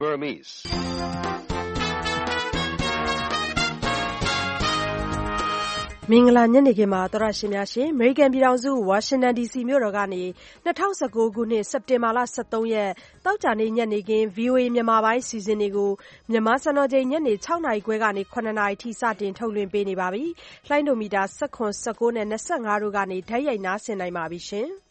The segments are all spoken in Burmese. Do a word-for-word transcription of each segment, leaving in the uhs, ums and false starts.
Burmese. မင်္ဂလာညနေခင်းပါသောရရှင်များရှင် American ပြည်ထောင်စုဝါရှင်တန် ဒီစီ မြို့တော်ကနေ၂၀၁၉ခုနှစ်စက်တင်ဘာလ၁၃ရက်တောက်ကြနေ့ညနေခင်း ဗွီအိုအေ မြန်မာပိုင်းစီစဉ်တွေကိုမြန်မာစံတော်ချိန်ညနေ၆နာရီခွဲကနေ၇နာရီထိစတင်ထုတ်လွှင့်ပေးနေပါပြီ။လှိုင်းဒိုမီတာ၁၇ ၁၉နဲ့၂၅တို့ကနေဓာတ်ရိုက်နားဆင်နိုင်ပါပြီရှင်။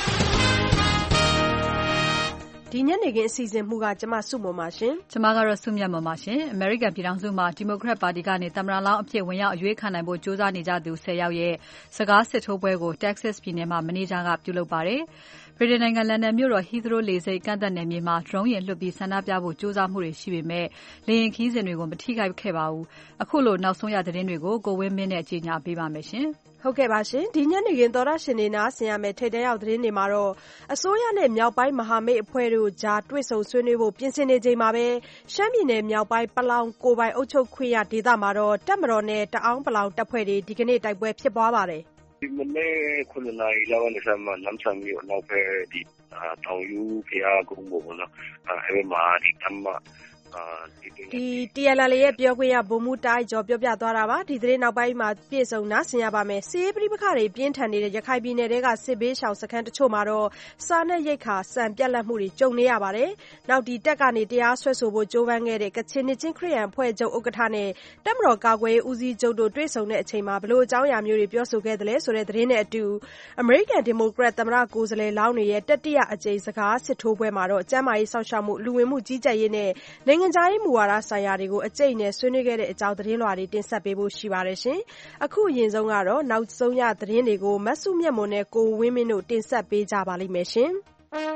ဒီညနေခင်းအစီအစဉ်မှုကကျမစုမွန်ပါရှင်ကျမကတော့စုမြတ်မွန်ပါရှင် American ပြည်ထောင်စုမှာ Democrat Party ကနေသမ္မတလောင်းအဖြစ်ဝင်ရောက်အရွေးခံနိုင်ဖို့ကြိုးစားနေကြသူ၁၀ယောက်ရဲ့စကားစစ်ထိုးပွဲကို Texas ပြည်နယ်မှာမနေ့ကပြုလုပ်ပါတယ်ဗြိတိန်နိုင်ငံလန်ဒန်မြို့တော် Heathrow လေဆိပ်ကန့်သက်နယ်မြေမှာ drone ယာဉ်လွှတ်ပြီးဆန္ဒပြဖို့ကြိုးစားမှုတွေရှိပေမဲ့လေယာဉ်ခရီးစဉ်တွေကိုမထိခိုက်ခဲ့ပါဘူးအခုလိုနောက်ဆုံးရသတင်းတွေကိုကိုဝင်းမင်းနဲ့ကြီးညာပေးပါမယ်ရှင်ဟုတ်ကဲ့ပါရှင်ဒီညနေခင်းသောရရှင်တွေနားဆင်ရမယ့်ထိပ်တန်းရောက်သတင်းတွေမှာတော့အစိုးရနဲ့မြောက်ပိုင်းမဟာမိတ်အဖွဲ့တို့ကြားတွေ့ဆုံဆွေးနွေးဖို့ပြင်ဆင်နေချိန်မှာပဲရှမ်းပြည်နယ်မြောက်ပိုင်းပလောင်ကိုပိုင်အုပ်ချုပ်ခွင့်ရဒေသမှာတော့တပ်မတော်နဲ့တအောင်းပလောင်တပ်ဖွဲ့တွေဒီကနေ့တိုက်ပွဲဖြစ်ပွားပါတယ်ဒီမနေ့ခုနှစ်နာရီလောက်ကနေစမှနမ်ဆန်မြို့နောက်ဖက်ဒီတောင်ယူဖျားကုန်းပေါ်နော်အဲဒီမှာဒီတမဒီ T L L ရဲ့ပြောခွင့်ရဗိုလ်မှူးတိုင်းကျော်ပြောပြသွားတာပါဒီသတင်းနောက်ပိုင်းမှာပြည့်စုံနားဆင်ရပါမယ်စီးရေးပဋိပက္ခတွေပြင်းထန်နေတဲ့ရခိုင်ပြည်နယ်ကစစ်ဘေးရှောင်စခန်းတချို့မှာတော့စားနပ်ရိက္ခာစံပြတ်လတ်မှုတွေကြုံနေရပါတယ်နောက်ဒီတက်ကနေတရားစွဲဆိုဖို့ကြိုးပမ်းခဲ့တဲ့ကချင်နှစ်ချင်းခရစ်ယာန်အဖွဲ့ချုပ်ဥက္ကဋ္ဌနဲ့တပ်မတော်ကာကွယ်ရေးဦးစီးချုပ်တို့တွေ့ဆုံတဲ့အချိန်မှာဘလို့အကြောင်းအရာမျိုးတွေပြောဆိုခဲ့တယ်လဲဆိုတဲ့သတင်းနဲ့အတူ American Democrat သမ္မတကိုယ်စားလှယ်လောင်းတွေရဲ့တတိယအကြိမ်စကားစစ်ထိုးပွဲမှာတော့ကျန်းမာရေးစောင့်ရှောက်မှုလူဝင်မှုကြီးကြပ်ရေးနဲ့နိုင်ငံခြားရေးမူဝါဒဆိုင်ရာတွေကိုအကျိတ်နဲ့ဆွေးနွေးခဲ့တဲ့အကြောင်းသတင်းလွှာတွေတင်ဆက်ပေးဖို့ရှိပါတယ်ရှင်။အခုအရင်ဆုံးကတော့နောက်ဆုံးရသတင်းတွေကိုမဆုမြတ်မွန်နဲ့ကိုဝင်းမင်းတို့တင်ဆက်ပေးကြပါလိမ့်မယ်ရှင်။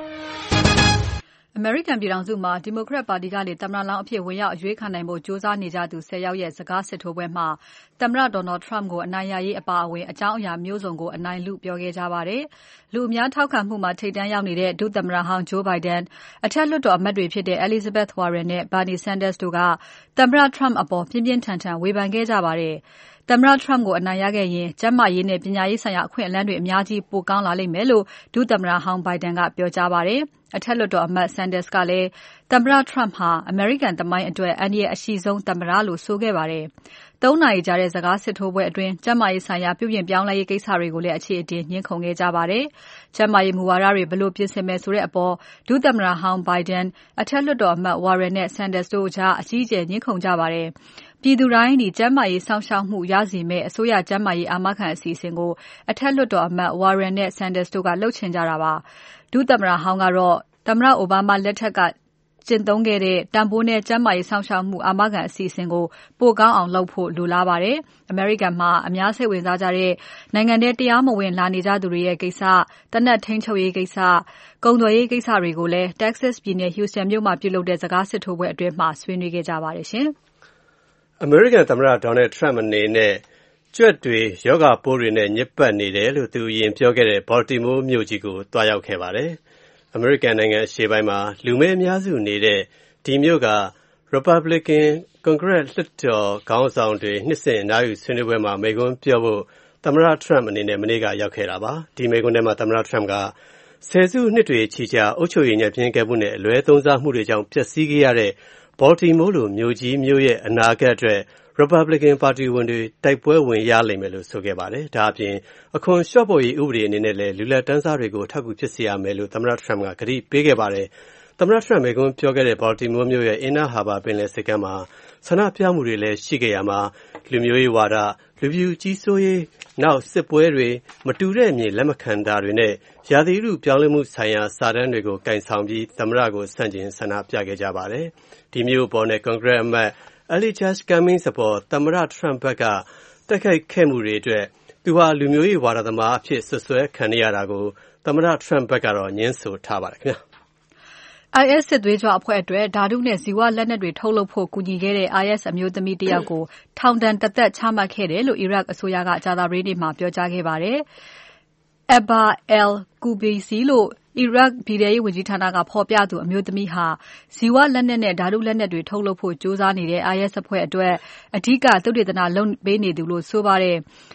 American ပြည်ထောင်စုမှာ Democrat Party ကနေသမ္မတလောင်းအဖြစ်ဝင်ရောက်အရွေးခံနိုင်ဖို့ကြိုးစားနေကြသူ၁၀ယောက်ရဲ့စကားစစ်ထိုးပွဲမှာသမ္မတ Donald Trump ကိုအနိုင်ရရေးအပါအဝင်အကြောင်းအရာမျိုးစုံကိုအနိုင်လုပြောခဲ့ကြပါတယ်။လူအများထောက်ခံမှုမှာထိပ်တန်းရောက်နေတဲ့ဒုသမ္မတဟောင်း Joe Biden အထက်လွှတ်တော်အမတ်တွေဖြစ်တဲ့ Elizabeth Warren နဲ့ Bernie Sanders တို့ကသမ္မတ Trump အပေါ်ပြင်းပြင်းထန်ထန်ဝေဖန်ခဲ့ကြပါတယ်။သမ္မတ Trump ကိုအနိုင်ရခဲ့ရင်ကျန်းမာရေးနဲ့ပညာရေးဆိုင်ရာအခွင့်အလမ်းတွေအများကြီးပိုကောင်းလာလိမ့်မယ်လို့ဒုသမ္မတဟောင်း Biden ကပြောကြားပါတယ်။အထက်လွှတ်တော်အမတ် Sanders ကလည်းသမ္မတ Trump ဟာ American သမိုင်းအတွက်အန္တရာယ်အရှိဆုံးသမ္မတလို့ဆိုခဲ့ပါတယ်။သုံးနာရီကြာတဲ့စကားစစ်ထိုးပွဲအတွင်းကျန်းမာရေးဆိုင်ရာပြုပြင်ပြောင်းလဲရေးကိစ္စတွေကိုလည်းအခြေအတင်ညှင်းခုန်ခဲ့ကြပါတယ်။ကျန်းမာရေးမူဝါဒတွေဘယ်လိုပြင်ဆင်မယ်ဆိုတဲ့အပေါ်ဒုသမ္မတဟောင်း Biden အထက်လွှတ်တော်အမတ် Warren နဲ့ Sanders တို့ကြားအကြီးအကျယ်ညှင်းခုန်ကြပါတယ်။ပြည်သူတိုင်းဒီကျန်းမာရေးစောင့်ရှောက်မှုရစေမယ့်အစိုးရကျန်းမာရေးအာမခံအစီအစဉ်ကိုအထက်လွှတ်တော်အမတ် Warren နဲ့ Sanders တို့ကလှုပ်ချင်ကြတာပါ။ဒုသမ္မတဟောင်းကတော့သမ္မတအိုဘားမားလက်ထက်ကကျင့်သုံးခဲ့တဲ့တန်ဖိုးနဲ့ကျန်းမာရေးစောင့်ရှောက်မှုအာမခံအစီအစဉ်ကိုပိုကောင်းအောင်လုပ်ဖို့လိုလားပါတယ်။ American မှာအများစိတ်ဝင်စားကြတဲ့နိုင်ငံထဲတရားမဝင်လာနေကြသူတွေရဲ့ကိစ္စ၊သေနတ်ထိန်းချုပ်ရေးကိစ္စ၊ကုန်သွယ်ရေးကိစ္စတွေကိုလည်း Texas ပြည်နယ် Houston မြို့မှာပြုလုပ်တဲ့စကားစစ်ထိုးပွဲအတွင်းမှာဆွေးနွေးခဲ့ကြပါတယ်ရှင်။ American သမ္မတ Donald Trump အနေနဲ့ကြွက်တွေယောဂပိုးတွေနဲ့ညစ်ပတ်နေတယ်လို့သူအရင်ပြောခဲ့တဲ့ Baltimore မြို့ကြီးကိုတွားရောက်ခဲ့ပါတယ်။ American နိုင်ငံအရှေ့ပိုင်းမှာလူမဲအများစုနေတဲ့ဒီမြို့က Republican Congress လွှတ်တော်ခေါင်းဆောင်တွေနှစ်စဉ်အနားယူဆွေးနွေးပွဲမှာမိန့်ခွန်းပြောဖို့သမ္မတ Trump အနေနဲ့မနေ့ကရောက်ခဲ့တာပါ။ဒီမိန့်ခွန်းထဲမှာသမ္မတ Trump ကဆယ်စုနှစ်တွေချီကြာအုပ်ချုပ်ရေးညံ့ဖျင်းခဲ့မှုနဲ့အလွဲသုံးစားမှုတွေကြောင့်ပျက်စီးခဲ့ရတဲ့ Baltimore လိုမြို့ကြီးမြို့ရဲ့အနာဂတ်အတွက်Republican ပါတီဝင်တွေတိုက်ပွဲဝင်ရလိမ့်မယ်လို့ဆိုခဲ့ပါတယ်။ဒါအပြင်အခွန်လျှော့ပေါ့ရေးဥပဒေအနေနဲ့လည်းလူလက်တန်းစားတွေကိုထောက်ကူဖြစ်စေရမယ်လို့သမ္မတ Trump ကကတိပေးခဲ့ပါတယ်။သမ္မတ Trump မိန့်ခွန်းပြောခဲ့တဲ့ Baltimore မြို့ရဲ့ Inner Harbor ပင်လယ်ဆိပ်ကမ်းမှာဆန္ဒပြမှုတွေလည်းရှိခဲ့ရမှာလူမျိုးရေးဝါဒ၊လူဖြူကြီးစိုးရေးနောက်စစ်ပွဲတွေမတူတဲ့အမြင်လက်မခံတာတွေနဲ့ရာသီဥတုပြောင်းလဲမှုဆိုင်ရာစာတမ်းတွေကိုကင်ဆောင်ပြီးသမ္မတကိုဆန့်ကျင်ဆန္ဒပြခဲ့ကြပါတယ်။ဒီမျိုးပေါ်နဲ့ Congress အမတ်Elijah Cummings အပေါ်သမ္မတ Trump ဘက်ကတိုက်ခိုက်ခဲ့မှုတွေအတွက်သူဟာလူမျိုးရေးဝါဒသမားအဖြစ်ဆွဆွဲခံရတာကိုသမ္မတ Trump ဘက်ကတော့ညှင်းဆိုထားပါတယ်ခင်ဗျာ။ I S စစ်သွေးကြွအဖွဲ့အတွက်ဓါတုနဲ့ဇီဝလက်နက်တွေထုတ်လုပ်ဖို့ကူညီခဲ့တဲ့ I S အမျိုးသမီးတယောက်ကိုထောင်ဒဏ်တစ်သက်ချမှတ်ခဲ့တယ်လို့ Iraq အစိုးရကကြာသပတေးနေ့မှာပြောကြားခဲ့ပါတယ်။ Abba al-Qubaisi လို့ Iraq ပြည်ထဲရေးဝန်ကြီးဌာနကဖော်ပြသူအမျိုးသမီးဟာဇီဝလက်နက်နဲ့ဓါတုလက်နက်တွေထုတ်လုပ်ဖို့ကြိုးစားနေတဲ့ I S အဖွဲ့အတွက်အဓိကသုတေသနလုပ်ပေးနေသူလို့ဆိုပါတယ်။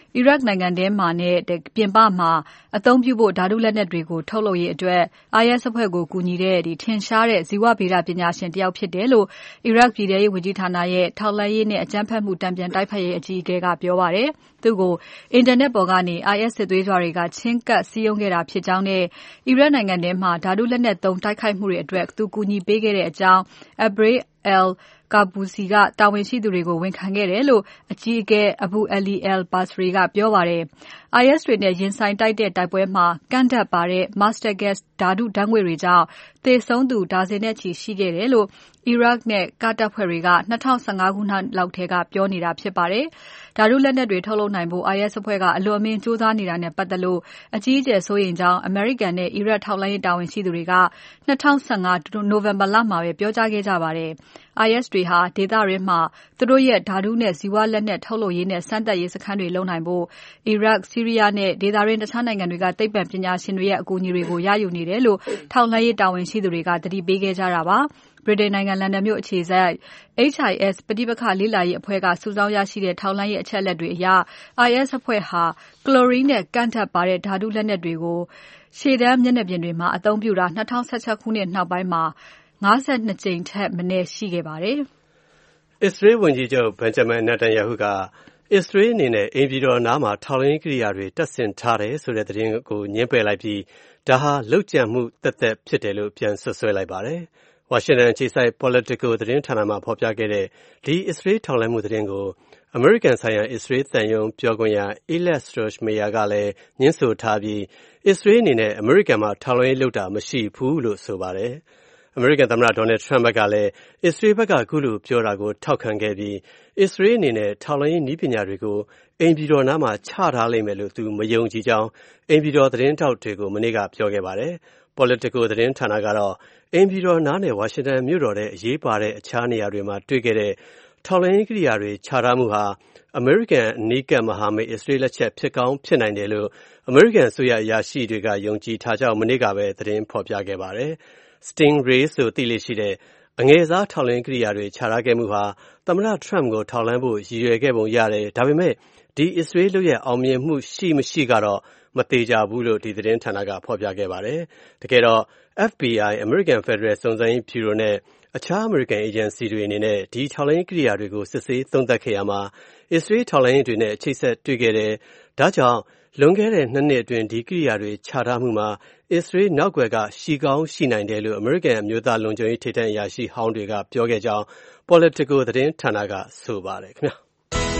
အီရတ်နိုင်ငံထဲမှာနဲ့ပြင်ပမှာအသုံးပြုဖို့ဓါတုလက်နက်တွေကိုထုတ်လုပ်ရေးအတွက် I S အဖွဲ့ကိုကူညီတဲ့ထင်ရှားတဲ့ဇီဝဗေဒပညာရှင်တယောက်ဖြစ်တယ်လို့အီရတ်ပြည်ထဲရေးဝန်ကြီးဌာနရဲ့ထောက်လှမ်းရေးနဲ့အကြမ်းဖက်မှုတန်ပြန်တိုက်ဖက်ရေးအကြီးအကဲကပြောပါတယ်။သူ့ကိုအင်တာနက်ပေါ်ကနေ I S စစ်သွေးကြွတွေကချဉ်းကပ်စည်းရုံးခဲ့တာဖြစ်ကြောင်းနဲ့အီရတ်နိုင်ငံထဲမှာဓါတုလက်နက်သုံးတိုက်ခိုက်မှုတွေအတွက်သူကူညီပေးခဲ့တဲ့အကြောင်း Abrey al-Qabousi ကတာဝန်ရှိသူတွေကိုဝန်ခံခဲ့တယ်လို့အကြီးအကဲ Abu Ali al-Basri ကပြောပါတယ်။ I S တွေနဲ့ရင်ဆိုင်တိုက်တဲ့တိုက်ပွဲမှာကန့်ဓါတ်ပါတဲ့ mustard gas ဓါတုဓါတ်ငွေ့တွေကြောင့်သေဆုံးသူဒါဇင်နဲ့ချီရှိခဲ့တယ်လို့အီရတ်နဲ့ကာ့ဒ်တပ်ဖွဲ့တွေက၂၀၁၅ခုနှစ်လောက်ထဲကပြောနေတာဖြစ်ပါတယ်။ဓါတုလက်နက်တွေထုတ်လုပ်နိုင်ဖို့ I S အဖွဲ့ကအလွန်အမင်းကြိုးစားနေတာနဲ့ပတ်သက်လို့အကြီးအကျယ်စိုးရိမ်ကြောင်းအမေရိကန်နဲ့အီရတ်ထောက်လှမ်းရေးတာဝန်ရှိသူတွေက၂၀၁၅နိုဝင်ဘာလမှာပဲပြောကြားခဲ့ကြပါတယ်။ I S တွေဟာဒေသတွင်းမှာသူတို့ရဲ့ဓါတုနဲ့ဇီဝလက်နက်ထုတ်လုပ်ရေးနဲ့စမ်းသပ်ရေးစခန်းတွေလုပ်နိုင်ဖို့အီရတ်၊ဆီးရီးယားနဲ့ဒေသတွင်းတခြားနိုင်ငံတွေကသိပ္ပံပညာရှင်တွေရဲ့အကူအညီတွေကိုရယူနေတယ်လို့ထောက်လှမ်းရေးတာဝန်ရှိသူတွေကသတိပေးခဲ့ကြတာပါ။ ဗြိတိန်နိုင်ငံလန်ဒန်မြို့အခြေစိုက် H I S ပဋိပက္ခလေ့လာရေးအဖွဲ့ကစုဆောင်းရရှိတဲ့ထောက်လှမ်းရေးအချက်အလက်တွေအရ I S အဖွဲ့ဟာကလိုရင်းနဲ့ကန့်ဓါတ်ပါတဲ့ဓါတုလက်နက်တွေကိုရှေ့တန်းမျက်နှာပြင်တွေမှာအသုံးပြုတာ၂၀၁၆ခုနှစ်နောက်ပိုင်းမှာ၅၂ကြိမ်ထက်မနည်းရှိခဲ့ပါတယ်။ အစ္စရေးဝန်ကြီးချုပ် Benjamin Netanyahu ကအစ္စရေးအနေနဲ့အိမ်ပြည်တော်နားမှာထောက်လှမ်းရေးကိရိယာတွေတပ်ဆင်ထားတယ်ဆိုတဲ့သတင်းကိုငြင်းပယ်လိုက်ပြီးဒါဟာလုပ်ကြံမှုသက်သက်ဖြစ်တယ်လို့ပြန်စွပ်စွဲလိုက်ပါတယ်။ ဝါရှင်တန်အခြေစိုက် Politico သတင်းဌာနမှာဖော်ပြခဲ့တဲ့ဒီအစ္စရေးထောက်လှမ်းမှုသတင်းကိုအမေရိကန်ဆိုင်ရာအစ္စရေးသံရုံးပြောခွင့်ရ Elad Roshmeyer ကလည်းငြင်းဆိုထားပြီးအစ္စရေးအနေနဲ့အမေရိကန်မှာထောက်လှမ်းရေးလုပ်တာမရှိဘူးလို့ဆိုပါတယ်။ အမေရိကန်သမ္မတ Donald Trump ကလည်းအစ္စရေးဘက်ကခုလိုပြောတာကိုထောက်ခံခဲ့ပြီးအစ္စရေးအနေနဲ့ထောက်လှမ်းရေးနည်းပညာတွေကိုအိမ်ပြည်တော်နားမှာချထားလိမ့်မယ်လို့သူမယုံကြည်ကြောင်းအိမ်ပြည်တော်သတင်းထောက်တွေကိုမနေ့ကပြောခဲ့ပါတယ်။ Politico သတင်းဌာနကတော့အိမ်ပြည်တော်နားနဲ့ဝါရှင်တန်မြို့တော်ထဲအရေးပါတဲ့အခြားနေရာတွေမှာတွေ့ခဲ့တဲ့ထောက်လှမ်းရေးကိရိယာတွေချထားမှုဟာအမေရိကန်အနီးကပ်မဟာမိတ်အစ္စရေးလက်ချက်ဖြစ်ကောင်းဖြစ်နိုင်တယ်လို့အမေရိကန်အစိုးရအရာရှိတွေကယုံကြည်ထားကြောင်းမနေ့ကပဲသတင်းဖော်ပြခဲ့ပါတယ်။ Stingray ဆိုသိလေ့ရှိတဲ့အငယ်စားထောက်လှမ်းရေးကိရိယာတွေချထားခဲ့မှုဟာသမ္မတ Trump ကိုထောက်လှမ်းဖို့ရည်ရွယ်ခဲ့ပုံရတယ်။ဒါပေမဲ့ဒီအစ္စရေးလုပ်ရပ်အောင်မြင်မှုရှိမရှိကတော့မသေချာဘူးလို့ဒီသတင်းဌာနကဖော်ပြခဲ့ပါတယ်။တကယ်တော့ F B I အမေရိကန်ဖက်ဒရယ်စုံစမ်းရေးဗျူရိုနဲ့အခြားအမေရိကန်အေဂျင်စီတွေအနေနဲ့ဒီထောက်လှမ်းရေးကိရိယာတွေကိုစစ်ဆေးသုံးသပ်ခဲ့ရမှာအစ္စရေးထောက်လှမ်းရေးတွေနဲ့အချိတ်ဆက်တွေ့ခဲ့တယ်။ဒါကြောင့်လွန်ခဲ့တဲ့နှစ်နှစ်အတွင်းဒီကိရိယာတွေချထားမှုမှာအစ္စရေးနောက်ွယ်ကရှိကောင်းရှိနိုင်တယ်လို့အမေရိကန်အမျိုးသားလုံခြုံရေးထိပ်တန်းအရာရှိဟောင်းတွေကပြောခဲ့ကြောင်း Politico သတင်းဌာနကဆိုပါတယ်ခင်ဗျာ။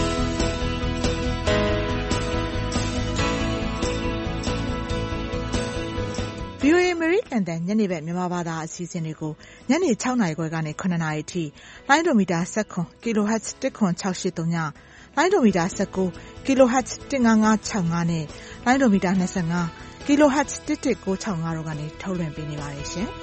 ဗွီအိုအေ အမေရိကန်တန်ညနေဘက်မြန်မာဘာသာအစီအစဉ်တွေကိုညနေ၆နာရီခွဲကနေ၇နာရီအထိလိုင်းဒိုမီတာ၁၇ kHz ၁၇၆၈၃ညလိုင်းဒိုမီတာ၁၉ kHz ၁၅၅၆၅နဲ့လိုင်းဒိုမီတာ၂၅ kHz ၁၁၉၆၅တို့ကနေထုတ်လွှင့်ပေးနေပါတယ်ရှင်။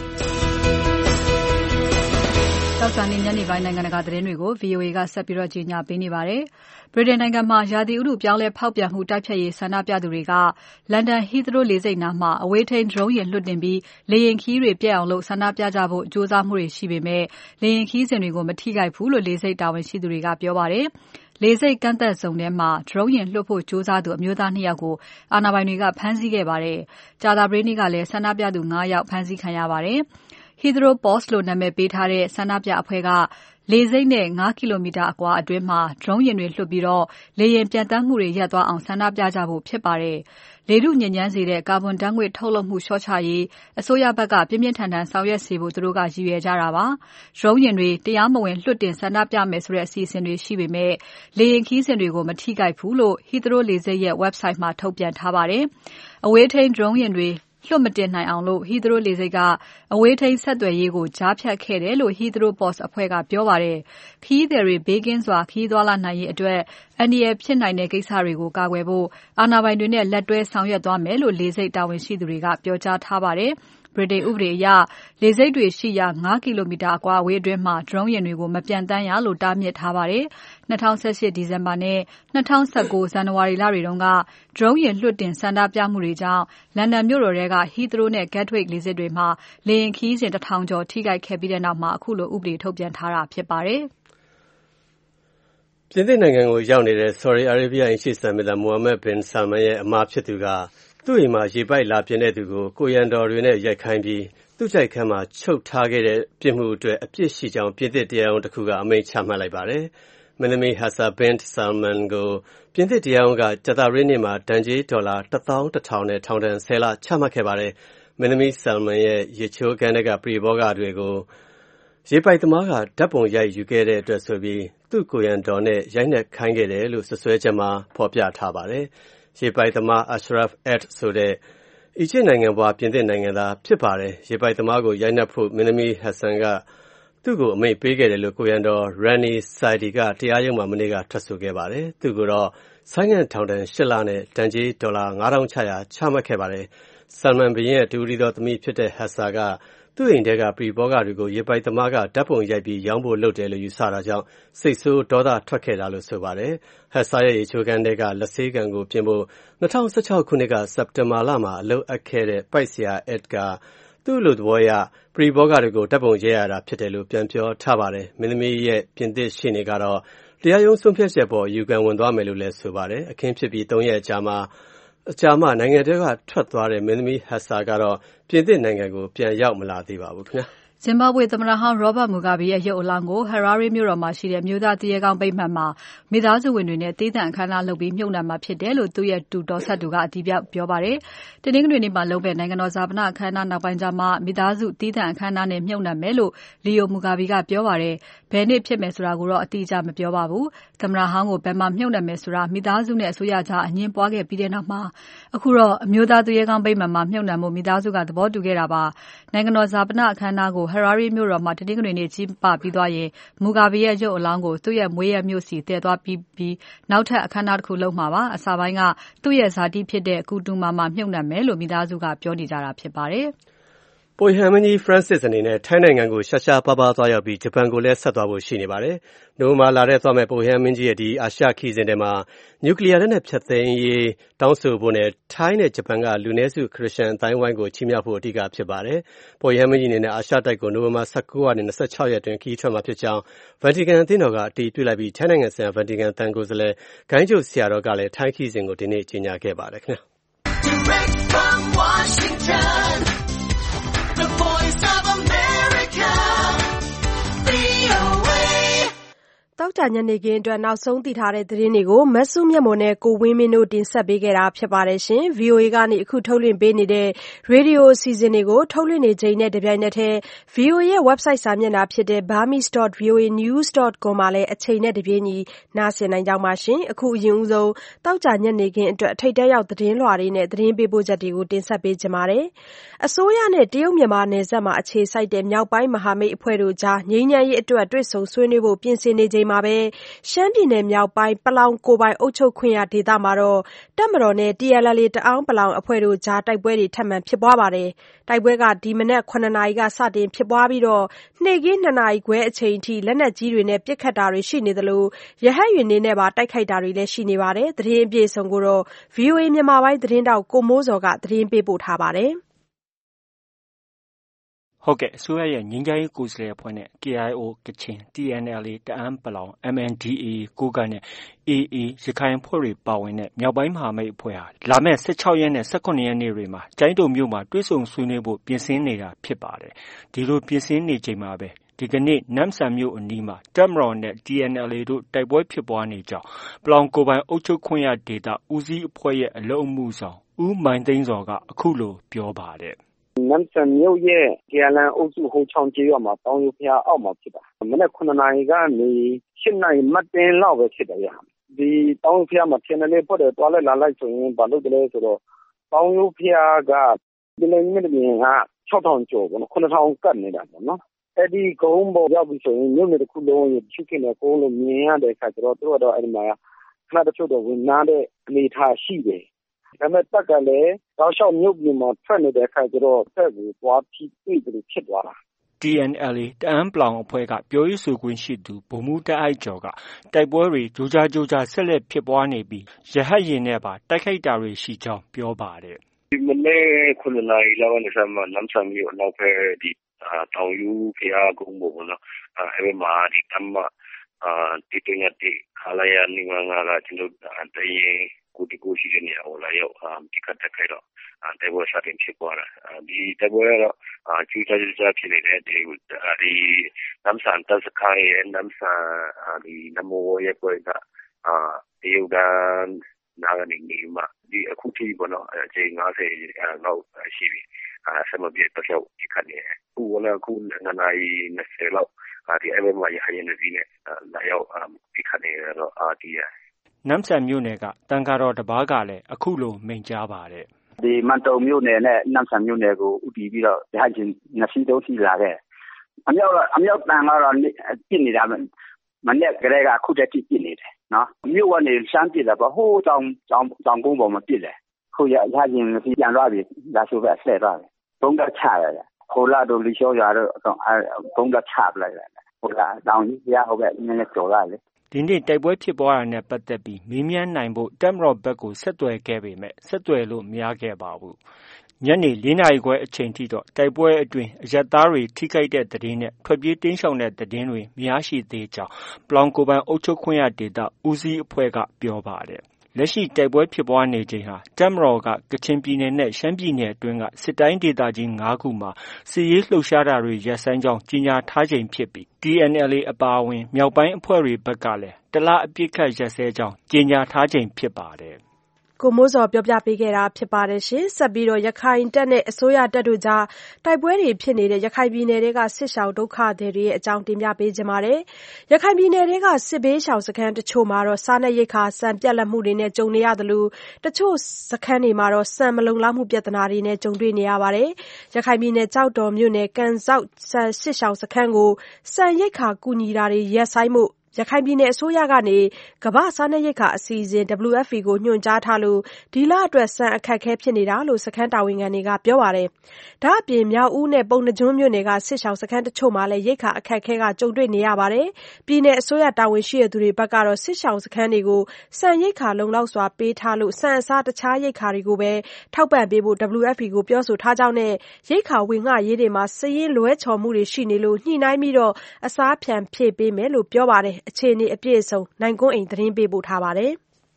သောကြာနေ့ညနေပိုင်းနိုင်ငံတကာသတင်းတွေကို V O A ကဆက်ပြီးကြီးညာပေးနေပါတယ်။ ဗြိတိန်နိုင်ငံမှာရာသီဥတုပြောင်းလဲဖောက်ပြန်မှုတိုက်ဖျက်ရေးဆန္ဒပြသူတွေကလန်ဒန် Heathrow လေဆိပ်နားမှာအဝေးထိန်း drone ယာဉ်လွှတ်တင်ပြီးလေယာဉ်ခရီးတွေပျက်အောင်လုပ်ဆန္ဒပြကြဖို့ကြိုးစားမှုတွေရှိပေမဲ့လေယာဉ်ခရီးစဉ်တွေကိုမထိခိုက်ဘူးလို့လေဆိပ်တာဝန်ရှိသူတွေကပြောပါတယ်။လေဆိပ်ကန့်သက်ဇုန်ထဲမှာ drone ယာဉ်လွှတ်ဖို့ကြိုးစားသူအမျိုးသားနှစ်ယောက်ကိုအာဏာပိုင်တွေကဖမ်းဆီးခဲ့ပါတယ်။ကြာသပတေးနေ့ကလည်းဆန္ဒပြသူ၅ယောက်ဖမ်းဆီးခံရပါတယ်။ Heathrow Post လို့နာမည်ပေးထားတဲ့ဆန္ဒပြအဖွဲ့ကလေဆိပ်နဲ့၅ကီလိုမီတာအကွာအတွင်းမှာ drone ယာဉ်တွေလွှတ်ပြီးလေယာဉ်ပျံသန်းမှုတွေရပ်သွားအောင်ဆန္ဒပြကြဖို့ဖြစ်ပါတယ်။လေထုညစ်ညမ်းစေတဲ့ကာဗွန်ဓါတ်ငွေ့ထုတ်လွှတ်မှုလျှော့ချရေးအစိုးရဘက်ကပြင်းပြင်းထန်ထန်ဆောင်ရွက်စေဖို့သူတို့ကရည်ရွယ်ကြတာပါ။ drone ယာဉ်တွေတရားမဝင်လွှတ်တင်ဆန္ဒပြမယ်ဆိုတဲ့အစီအစဉ်တွေရှိပေမဲ့လေယာဉ်ခရီးစဉ်တွေကိုမထိခိုက်ဘူးလို့ Heathrow လေဆိပ်ရဲ့ website မှာထုတ်ပြန်ထားပါတယ်။အဝေးထိန်း drone ယာဉ်တွေလွှတ်မတင်နိုင်အောင် Heathrow လေဆိပ်ကအဝေးထိန်းဆက်သွယ်ရေးကိုကြားဖြတ်ခဲ့တယ်လို့ Heathrow Post အဖွဲ့ကပြောပါတယ်။ခရီးသည်တွေဘေးကင်းစွာခရီးသွားလာနိုင်ရေးအတွက်အန္တရာယ်ဖြစ်နိုင်တဲ့ကိစ္စတွေကိုကာကွယ်ဖို့အာဏာပိုင်တွေနဲ့လက်တွဲဆောင်ရွက်သွားမယ်လို့လေဆိပ်တာဝန်ရှိသူတွေကပြောကြားထားပါတယ်။ဗြိတိန်ဥပဒေအရလေဆိပ်တွေရှိရာ၅ကီလိုမီတာအကွာအဝေးအတွင်းမှာ drone ယာဉ်တွေကိုမပျံသန်းရလို့တားမြစ်ထားပါတယ်။၂၀၁၈ဒီဇင်ဘာနဲ့၂၀၁၉ဇန်နဝါရီလတွေတုန်းက drone ယာဉ်လွှတ်တင်ဆန္ဒပြမှုတွေကြောင့်လန်ဒန်မြို့တော်ထဲက Heathrow နဲ့ Gatwick လေဆိပ်တွေမှာလေယာဉ်ခရီးစဉ်တထောင်ကျော်ထိခိုက်ခဲ့ပြီးနောက်မှာခုလိုဥပဒေထုတ်ပြန်ထားတာဖြစ်ပါတယ်။ပြင်သစ်နိုင်ငံကိုရောက်နေတဲ့ Saudi Arabia အိမ်ရှေ့စံမင်းသား Mohammed bin Salman ရဲ့အမာဖြစ်သူကသူ့အိမ်မှာရေပိုက်လာပြင်တဲ့သူကိုကိုရန်တော်တွေနဲ့ရိုက်ခိုင်းပြီးသူ့ကြိုက်ခန်းမှာချုပ်ထားခဲ့တဲ့ပြစ်မှုအတွက်အပြစ်ရှိကြောင်းပြင်သစ်တရားရုံးတစ်ခုကအမိန့်ချမှတ်လိုက်ပါတယ်။မင်းသမီး Hafsa bint Salman ကိုပြင်သစ်တရားရုံးကကြာသပတေးနေ့မှာဒဏ်ကြေးဒေါ်လာတစ်သောင်းတစ်ထောင်နဲ့ထောင်ဒဏ်ဆယ်လချမှတ်ခဲ့ပါတယ်။မင်းသမီး Salman ရဲ့ရေချိုးခန်းထဲကပရိဘောဂတွေကိုရေပိုက်သမားကဓာတ်ပုံရိုက်ယူခဲ့တဲ့အတွက်ဆိုပြီးသူ့ကိုရန်တော်နဲ့ရိုက်နှက်ခိုင်းခဲ့တယ်လို့စွပ်စွဲချက်မှာဖော်ပြထားပါတယ်။ရေပိုက်သမား Ashraf Ed ဆိုတဲ့အီဂျစ်နိုင်ငံပွားပြင်သစ်နိုင်ငံသားဖြစ်ပါတယ်။ရေပိုက်သမားကိုရိုက်နှက်ဖို့မင်းသမီး Hassan ကသူ့ကိုအမိန့်ပေးခဲ့တယ်လို့ကိုရန်တော် Rani Saidi ကတရားရုံးမှာမနေ့ကထွက်ဆိုခဲ့ပါတယ်။သူကိုတော့ဆိုင်းငံ့ထောင်ဒဏ်ရှစ်လနဲ့ဒဏ်ကြေးဒေါ်လာငါးထောင်ချရာချမှတ်ခဲ့ပါတယ်။ Salman ဘုရင်ရဲ့တူရီတော်သမီးဖြစ်တဲ့ Hafsa ကသူ့အိမ်ထဲကပရိဘောဂတွေကိုရေပိုက်သမားကဓာတ်ပုံရိုက်ပြီးရောင်းဖို့လုပ်တယ်လို့ယူဆတာကြောင့်စိတ်ဆိုးဒေါသထွက်ခဲ့တာလို့ဆိုပါတယ်။ Hafsa ရဲ့ရေချိုးခန်းထဲကလက်ဆေးကန်ကိုပြင်ဖို့၂၀၁၆ခုနှစ်ကစက်တင်ဘာလမှာအလုပ်အပ်ခဲ့တဲ့ပိုက်ဆရာ Ed ကသူ့လိုသဘောအရပရိဘောဂတွေကိုဓာတ်ပုံရိုက်ရတာဖြစ်တယ်လို့ပြန်ပြောထားပါတယ်။မင်းသမီးရဲ့ပြင်သစ်ရှေ့နေကတော့တရားရုံးဆုံးဖြတ်ချက်ပေါ်အယူခံဝင်သွားမယ်လို့လည်းဆိုပါတယ်။အခင်းဖြစ်ပြီးသုံးရက်အကြာမှာအကြာမှနိုင်ငံထဲကထွက်သွားတဲ့မင်းသမီး Hafsa ကတော့ပြင်သစ်နိုင်ငံကိုပြန်ရောက်မလာသေးပါဘူးခင်ဗျာ။ဇင်ဘာဘွေသမ္မတဟောင်း Robert Mugabe ရဲ့ရုပ်အလောင်းကို Harare မြို့တော်မှာရှိတဲ့မြို့သားသူရဲကောင်းဗိမာန်မှာမိသားစုဝင်တွေနဲ့သီးသန့်အခမ်းအနားလုပ်ပြီးမြှုပ်နှံမှာဖြစ်တယ်လို့သူ့ရဲ့တူတော်စပ်သူကအတည်ပြုပြောပါတယ်။တနင်္ဂနွေနေ့မှာလုပ်တဲ့နိုင်ငံတော်ဈာပနအခမ်းအနားနောက်ပိုင်းကျမှမိသားစုသီးသန့်အခမ်းအနားနဲ့မြှုပ်နှံမယ်လို့ Leo Mugabe ကပြောပါတယ်။ဘယ်နေ့ဖြစ်မယ်ဆိုတာကိုတော့အတိအကျမပြောပါဘူး။သမ္မတဟောင်းကိုဘယ်မှာမြှုပ်နှံမယ်ဆိုတာမိသားစုနဲ့အစိုးရကြားအငြင်းပွားခဲ့ပြီးတဲ့နောက်မှာအခုတော့အမျိုးသားသူရဲကောင်းဗိမာန်မှာမြှုပ်နှံမှုမိသားစုကသဘောတူခဲ့တာပါ။နိုင်ငံတော်ဈာပနအခမ်းအနားကို Harare မြို့တော်မှာတနင်္ဂနွေနေ့ကျင်းပပြီးသွားရင် Mugabe ရဲ့ရုပ်အလောင်းကိုသူ့ရဲ့မွေးရမြို့စီတည်သွားပြီးပြီးနောက်ထပ်အခမ်းအနားတစ်ခုလုပ်မှာပါ။အစပိုင်းကသူ့ရဲ့ဇာတိဖြစ်တဲ့ကူတူမာမှာမြှုပ်နှံမယ်လို့မိသားစုကပြောနေကြတာဖြစ်ပါတယ်။ပုပ်ရဟန်းမင်းကြီး Francis အနေနဲ့ထိုင်းနိုင်ငံကိုရှားရှားပါးပါးသွားရောက်ပြီးဂျပန်ကိုလည်းဆက်သွားဖို့ရှိနေပါတယ်။နိုဝင်ဘာလထဲသွားမဲ့ပုပ်ရဟန်းမင်းကြီးရဲ့ဒီအာရှခီးစဉ်ထဲမှာနျူကလ িয়ার လက်နက်ဖျက်သိမ်းရေးတောင်းဆိုဖို့နဲ့ထိုင်းနဲ့ဂျပန်ကလူနည်းစုခရစ်ယာန်အတိုင်းဝိုင်းကိုချီးမြှောက်ဖို့အဓိကဖြစ်ပါတယ်။ပုပ်ရဟန်းမင်းကြီးအနေနဲ့အာရှတိုက်ကိုနိုဝင်ဘာ၁၉ရက်နဲ့၂၆ရက်တွင်ခီးထွက်မှာဖြစ်ကြောင်းဗာတီကန်အသင်းတော်ကအတည်ပြုလိုက်ပြီးထိုင်းနိုင်ငံဆိုင်ရာဗာတီကန်သံကိုယ်စားလှယ်ဂိုင်းချုပ်ဆရာတော်ကလည်းထိုင်းခီးစဉ်ကိုဒီနေ့ကြေညာခဲ့ပါတယ်ခင်ဗျာ။ Direct from Washington The Voice of America သောကြာညနေခင်းအတွက်နောက်ဆုံးသိထားတဲ့သတင်းတွေကိုမဆုမြတ်မွန်နဲ့ကိုဝင်းမင်းတို့တင်ဆက်ပေးခဲ့တာဖြစ်ပါတယ်ရှင်။ ဗွီအိုအေကနေအခုထုတ်လွှင့်ပေးနေတဲ့ရေဒီယိုအစီအစဉ်တွေကိုထုတ်လွှင့်နေချိန်နဲ့တပြိုင်နက်တည်း ဗွီအိုအေရဲ့ website စာမျက်နှာဖြစ်တဲ့ burmese dot v o a news dot com မှာလည်းအချိန်နဲ့တပြေးညီနားဆင်နိုင်ကြပါရှင်။အခုအရင်ဦးဆုံးသောကြာညနေခင်းအတွက်ထိပ်တန်းရောက်သတင်းလွှာတွေနဲ့သတင်းပေးပို့ချက်တွေကိုတင်ဆက်ပေးကြပါမယ်။အစိုးရနဲ့တရုတ်မြန်မာနယ်စပ်မှာအခြေစိုက်တဲ့မြောက်ပိုင်းမဟာမိတ်အဖွဲ့တို့ကြားငြိမ်းချမ်းရေးအတွက်တွေ့ဆုံဆွေးနွေးဖို့ပြင်ဆင်နေချိန်မှာပဲရှမ်းပြည်နယ်မြောက်ပိုင်းပလောင်ကိုယ်ပိုင်အုပ်ချုပ်ခွင့်ရဒေသမှာတော့တပ်မတော်နဲ့ T N L A တအာင်းပလောင်အဖွဲ့တို့ကြားတိုက်ပွဲတွေထပ်မံဖြစ်ပွားပါတယ်။တိုက်ပွဲကဒီမနက်ခုနှစ်နာရီကစတင်ဖြစ်ပွားပြီးနေ့ခင်းနှစ်နာရီခွဲအချိန်ထိလက်နက်ကြီးတွေနဲ့ပစ်ခတ်တာတွေရှိနေသလိုရဟတ်ယာဉ်တွေနဲ့ပါတိုက်ခိုက်တာတွေလည်းရှိနေပါတယ်။သတင်းအပြည့်အစုံကိုတော့ ဗွီအိုအေမြန်မာပိုင်းသတင်းတောက်ကိုမိုးစော်ကသတင်းပေးပို့ထားပါတယ်။ဟုတ်ကဲ့အစိုးရရဲ့ငြိမ်းချမ်းရေးကိုယ်စားလှယ်အဖွဲ့နဲ့ K I O ကချင် T N L A တအာင်းပလောင် M N D A ကိုးကန့်နဲ့ A A ရခိုင်အဖွဲ့တွေပါဝင်တဲ့မြောက်ပိုင်းမဟာမိတ်အဖွဲ့ဟာလာမယ့်၁၆ရက်နဲ့၁၇ရက်နေ့တွေမှာကျိုင်းတုံမြို့မှာတွေ့ဆုံဆွေးနွေးဖို့ပြင်ဆင်နေတာဖြစ်ပါတယ်။ဒီလိုပြင်ဆင်နေချိန်မှာပဲဒီကနေ့နမ့်ဆန်မြို့အနီးမှာတပ်မတော်နဲ့ T N L A တို့တိုက်ပွဲဖြစ်ပွားနေကြောင်းပလောင်ကိုယ်ပိုင်အုပ်ချုပ်ခွင့်ရဒေသဦးစီးအဖွဲ့ရဲ့အလုပ်အမှုဆောင်ဦးမိုင်သိန်းဇော်ကအခုလိုပြောပါတယ်။နမ့်ဆန်မြို့ရဲ့ကေအလန်အုပ်စုဟိုချောင်းကျေးရွာမှာတောင်ယူဖျားအောက်မှာဖြစ်တာမနက်ခုနှစ်နာရီကနေရှစ်နာရီမတ်တင်းလောက်ပဲဖြစ်တယ်ရဒီတောင်ယူဖျားမှာထင်းတယ်ဖွဲ့တယ်တွားလိုက်လာလိုက်ဆိုရင်ဘာလို့တလဲဆိုတော့တောင်ယူဖျားကဒီလိုမျိုးတပြင်က၆ထောင်ကျော်ပေါ့နော်ခုနှစ်ထောင်ကတ်နေတာပေါ့နော်အဲ့ဒီကုန်းပေါ်ရောက်ပြီဆိုရင်မြို့နယ်တစ်ခုလုံးရဖြစ်ခဲ့တဲ့ကုန်းလို့မြင်ရတဲ့အခါကျတော့သူတို့တော့အဲ့ဒီမှာခဏတချို့တော့ဝင်နာတဲ့အနေအထားရှိတယ်ဒါပေမဲ့တက်ကလည်းတောက်လျှောက်မြို့ပြင်မှာထွက်နေတဲ့အခါကျတော့တက်ကိုသွားပြီးတွေ့ပြီးဖြစ်သွားတာ T N L A တအာင်းပလောင်အဖွဲ့ကပြောရေးဆိုခွင့်ရှိသူဗိုလ်မှူးတားအိုက်ကျော်ကတိုက်ပွဲတွေကြိုးကြားကြိုးကြားဆက်လက်ဖြစ်ပွားနေပြီးရဟတ်ယာဉ်နဲ့ပါတိုက်ခိုက်တာတွေရှိကြောင်းပြောပါတယ်။ဒီမနေ့ခုနှစ်နာရီလောက်ကနေစမှနမ်ဆန်မြို့နောက်ဖက်ဒီတောင်ယူဖျားကုန်းပေါ်ပေါ့နော်အဲဒီမှာဒီတမ္မအာတီတင်ရတီခါလာရနိမငါလာကျွန်တော်တရင်ကိုတီကိုရှိတဲ့နေရာကိုလာရောက်ဒီကတက်ခဲ့တော့တဲဘောစတင်ဖြစ်သွားတာဒီတဲဘောကတော့ကျူးချကြဖြစ်နေတဲ့ဒီဒီနမ်ဆန်တက်စခိုင်းနမ်ဆန်ဒီနမောရဲ့ပွဲကအာဒီဥဒန်နာကနေနေမှာဒီအခုထိပေါ့နော်အချိန်၅၀လောက်ရှိပြီအဲဆက်မပြေတော့ဒီခါနေခုလည်းခုနာနာရီ၂၀လောက်ဒီအဲ့ဘက်မှာရဟရင်နေနဲ့လာရောက်ဒီခါနေတော့အာဒီရနမ်ဆန်မြို့နယ်ကတန်ဃာတော်တစ်ပါးကလည်းအခုလိုမိန့်ကြားပါတယ်ဒီမန်တုံမြို့နယ်နဲ့နမ်ဆန်မြို့နယ်ကိုဥတီပြီးတော့ရဟရင်နှစ်စီးသုံးစီးလာခဲ့အမြောက်အမြောက်တန်ကတော့ပြစ်နေတာမနေ့ကလေးကအခုတည်းပြစ်နေတယ်နော်မြို့ကနေရှမ်းပြစ်လာပါဟိုးတောင်တောင်တောင်ကုန်းပေါ်မှာပြစ်တယ်ခုရရရင်စီပြန်သွားပြီဒါဆိုပဲဆက်သွားတယ်ဘုံကချရတယ်ခိုလာတို့လီရှောရွာတို့ဘုံကချပလိုက်တယ်ဟိုလာတောင်ကြီးရဟုတ်ပဲနည်းနည်းကျော်လာလေဒီနေ့တိုက်ပွဲဖြစ်ပွားတာနဲ့ပတ်သက်ပြီးမေးမြန်းနိုင်ဖို့တပ်မတော်ဘက်ကိုဆက်သွယ်ခဲ့ပေမဲ့ဆက်သွယ်လို့မရခဲ့ပါဘူးညနေ၄နာရီခွဲအချိန်ထိတော့တိုက်ပွဲအတွင်းအရပ်သားတွေထိခိုက်တဲ့သတင်းနဲ့ထွက်ပြေးတိမ်းရှောင်တဲ့သတင်းတွေမရရှိသေးကြောင်းပလောင်ကိုယ်ပိုင်အုပ်ချုပ်ခွင့်ရဒေသဦးစီးအဖွဲ့ကပြောပါတယ်လက်ရှိတိုက်ပွဲဖြစ်ပွားနေချိန်ဟာတပ်မတော်ကကချင်ပြည်နယ်နဲ့ရှမ်းပြည်နယ်အတွင်းကစစ်တိုင်းဒေသကြီး၅ခုမှာစစ်ရေးလှုပ်ရှားတာတွေရပ်ဆိုင်းကြောင်းကြေညာထားချိန်ဖြစ်ပြီး T N L A အပါအဝင်မြောက်ပိုင်းအဖွဲ့တွေဘက်ကလည်းတလအပြစ်ခတ်ရပ်စဲကြောင်းကြေညာထားချိန်ဖြစ်ပါတယ်ကိုမိုးစော်ပြောပြပေးခဲ့တာဖြစ်ပါတယ်ရှင်ဆက်ပြီးတော့ရခိုင်တပ်နဲ့အစိုးရတပ်တို့ကြားတိုက်ပွဲတွေဖြစ်နေတဲ့ရခိုင်ပြည်နယ်တွေကစစ်ရှောင်ဒုက္ခသည်တွေရဲ့အကြောင်းတင်ပြပေးကြပါမယ်ရခိုင်ပြည်နယ်တွေကစစ်ဘေးရှောင်စခန်းတချို့မှာတော့စားနပ်ရိက္ခာဆန်ပြတ်လတ်မှုတွေနဲ့ကြုံနေရသလိုတချို့စခန်းတွေမှာတော့ဆန်မလုံလောက်မှုပြဿနာတွေနဲ့ကြုံတွေ့နေရပါတယ်ရခိုင်ပြည်နယ်ကြောက်တော်မြို့နယ်ကန်ဆောက်ဆန်စစ်ရှောင်စခန်းကိုဆန်ရိက္ခာကူညီတာတွေရပ်ဆိုင်းမှုရခိုင်ပြည်နယ်အစိုးရကနေကမ္ဘာ့စားနပ်ရိက္ခာအစီအစဉ် W F P ကိုညွှန်ကြားထားလို့ဒီလအတွက်ဆန်အခက်အခဲဖြစ်နေတာလို့စခန်းတာဝန်ခံတွေကပြောပါတယ်။ဒါ့အပြင်မြောက်ဦးနဲ့ပုဏ္ဏားကျွန်းမြို့နယ်ကစစ်ရှောင်စခန်းတချို့မှာလည်းရိက္ခာအခက်အခဲကကြုံတွေ့နေရပါတယ်။ပြည်နယ်အစိုးရတာဝန်ရှိသူတွေဘက်ကတော့စစ်ရှောင်စခန်းတွေကိုဆန်ရိက္ခာလုံလောက်စွာပေးထားလို့ဆန်အစားတခြားရိက္ခာတွေကိုပဲထောက်ပံ့ပေးဖို့ W F P ကိုပြောဆိုထားကြောင်းနဲ့ရိက္ခာဝေငှရေးတွေမှာစာရင်းလွဲချော်မှုတွေရှိနေလို့ညှိနှိုင်းပြီးတော့အစားဖြန့်ဖြည့်ပေးမယ်လို့ပြောပါတယ်။အခြေအနေအပြည့်အစုံနိုင်ကွန်းအိမ်သတင်းပေးပို့ထားပါတယ်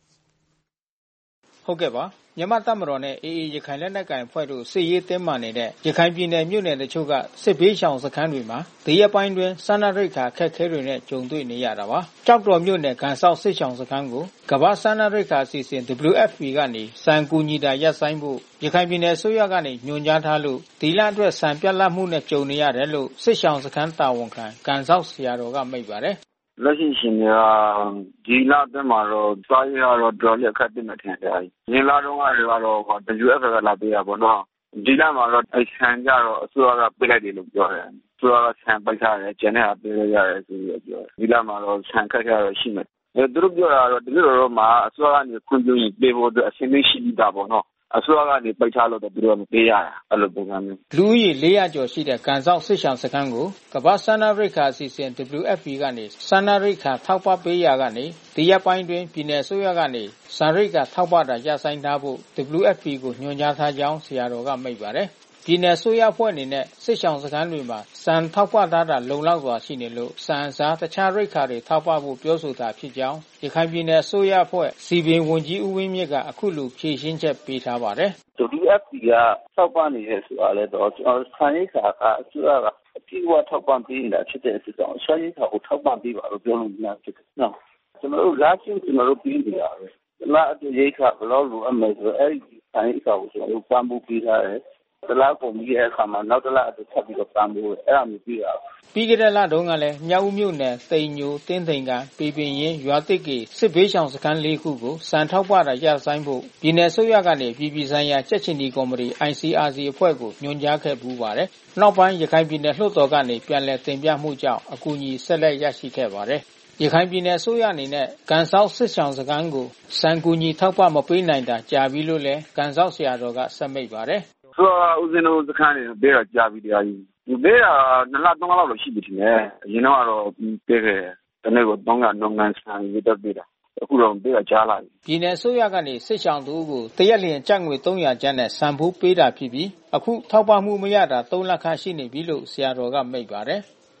ဟုတ်ကဲ့ပါမြန်မာတပ်မတော်နဲ့ A A ရခိုင်လက်နက်ကိုင်အဖွဲ့တို့စစ်ရေးတင်းမာနေတဲ့ရခိုင်ပြည်နယ်မြို့နယ်တချို့ကစစ်ဘေးရှောင်စခန်းတွေမှာဒီရက်ပိုင်းတွင်စားနပ်ရိက္ခာအခက်အခဲတွေနဲ့ကြုံတွေ့နေရတာပါကြောက်တော်မြို့နယ်ကန်ဆောက်စစ်ရှောင်စခန်းကိုကမ္ဘာစားနပ်ရိက္ခာအစီအစဉ် W F P ကနေစံကူညီတာရပ်ဆိုင်းဖို့ရခိုင်ပြည်နယ်အစိုးရကနေညွှန်ကြားထားလို့ဒီလအတွက်စံပြတ်လတ်မှုနဲ့ကြုံနေရတယ်လို့စစ်ရှောင်စခန်းတာဝန်ခံကန်ဆောက်ဆရာတော်ကမိန့်ပါတယ်လက်ရှိရှင်ကဒီလအတွင်းမှာတော့စားရတော့တော်ရခတ်တင်နေတယ်။ဒီလတော့ကတော့ W F P ကလာပေးရပါတော့။ဒီလမှာတော့အဆန်ကြတော့အစိုးရကပေးလိုက်တယ်လို့ပြောတယ်။အစိုးရကဆန်ပိုက်ထားတယ်ကျန်တဲ့ဟာပေးလို့ရတယ်ဆိုပြီးပြောတယ်။ဒီလမှာတော့ဆန်ခက်ခဲတော့ရှိမယ်။အဲသူတို့ပြောတာတော့ဒီလိုတော့မှအစိုးရကနေခွင့်ပြုရင်ပေးဖို့အဆင်သင့်ရှိပြီးသားပေါ့နော်။အစိုးရကနေပိုက်ထားလို့တော့သူတို့မပေးရတာအဲ့လိုပုံစံမျိုးလူဦးရေ၄ရာကျော်ရှိတဲ့ကန်ဆောက်စစ်ရှောင်စခန်းကိုကမ္ဘာစားနပ်ရိက္ခာအစီအစဉ် W F P ကနေစားနပ်ရိက္ခာထောက်ပံ့ပေးရာကနေဒီရက်ပိုင်းတွင်ပြည်내အစိုးရကနေစားရိက္ခာထောက်ပံ့တာရပ်ဆိုင်းထားဖို့ W F P ကိုညွှန်ကြားထားကြောင်းဆရာတော်ကမိန့်ပါတယ်ပြည်내အစိုးရအဖွဲ့အနေနဲ့စစ်ရှောင်စခန်းတွေမှာစံထောက်ပံ့ထားတာလုံလောက်စွာရှိနေလို့စံအစားတခြားရိက္ခာတွေထောက်ပံ့ဖို့ပြောဆိုတာဖြစ်ကြောင်းရခိုင်ပြည်내အစိုးရအဖွဲ့စီပင်ဝန်ကြီးဦးဝင်းမြင့်ကအခုလိုဖြေရှင်းချက်ပေးထားပါတယ် W F P ကထောက်ပံ့နေရဆိုတာလဲတော့စံရိက္ခာကအစိုးရကအပြည့်အဝထောက်ပံ့ပေးနေတာဖြစ်တဲ့အတွက်ကြောင့်စံရိက္ခာကိုထောက်ပံ့ပေးပါလို့ပြောလို့မရဖြစ်တယ်နော်ကျွန်တော်တို့လာချင်းကျွန်တော်တို့ပြီးနေတာပဲလာအပြည့်ရိက္ခာဘယ်လိုလိုအမယ်ဆိုအဲ့ဒီစံရိက္ခာကိုကျွန်တော်တို့ပံ့ပိုးပေးထားတယ်တလားကိုမြည်တဲ့အခါမှာနောက်တလားအတူထပ်ပြီးတော့ပံ့ပိုးတယ်အဲ့ဒါမျိုးပြီးတာပြီးကြတဲ့လတုန်းကလည်းမြောက်ဦးမြို့နယ်တိန်ညိုတင်းသိမ်ကပေပင်ရင်ရွာတစ်ကေစစ်ဘေးရှောင်စခန်း၄ခုကိုစံထောက်ပံ့တာရပ်ဆိုင်းဖို့ပြည်내အစိုးရကနေပြည်ပြည်ဆိုင်ရာကြက်ချင်တီကော်မတီ I C R C အဖွဲ့ကိုညွှန်ကြားခဲ့ပူးပါတယ်နောက်ပိုင်းရခိုင်ပြည်နယ်လွှတ်တော်ကနေပြန်လည်တင်ပြမှုကြောင့်အကူအညီဆက်လက်ရရှိခဲ့ပါတယ်ရခိုင်ပြည်နယ်အစိုးရအနေနဲ့ကန်ဆောက်စစ်ရှောင်စခန်းကိုစံကူညီထောက်ပံ့မပေးနိုင်တာကြာပြီလို့လည်းကန်ဆောက်ဆရာတော်ကဆက်မိတ်ပါတယ်ဆိုတော့ဦးဇင်းတို့စခန်းတွေပေးတာကြာပြီတရားကြီးဒီပေးတာနှစ်လသုံးလလောက်လို့ရှိပြီထင်တယ်အရင်တော့ကတော့ပေးခဲ့တနေ့ကိုသုံးလနှုန်းငန်းဆန်ရေးတော့ပေးတာအခုတော့ပေးတာကြားလာပြီပြည်내အစိုးရကနေစစ်ရှောင်သူကိုတရက်လျင်ကျပ်ငွေသုံးရာကျပ်နဲ့စံဖိုးပေးတာဖြစ်ပြီးအခုထောက်ပံ့မှုမရတာသုံးလခန့်ရှိနေပြီလို့ဆရာတော်ကမိတ်ပါတယ်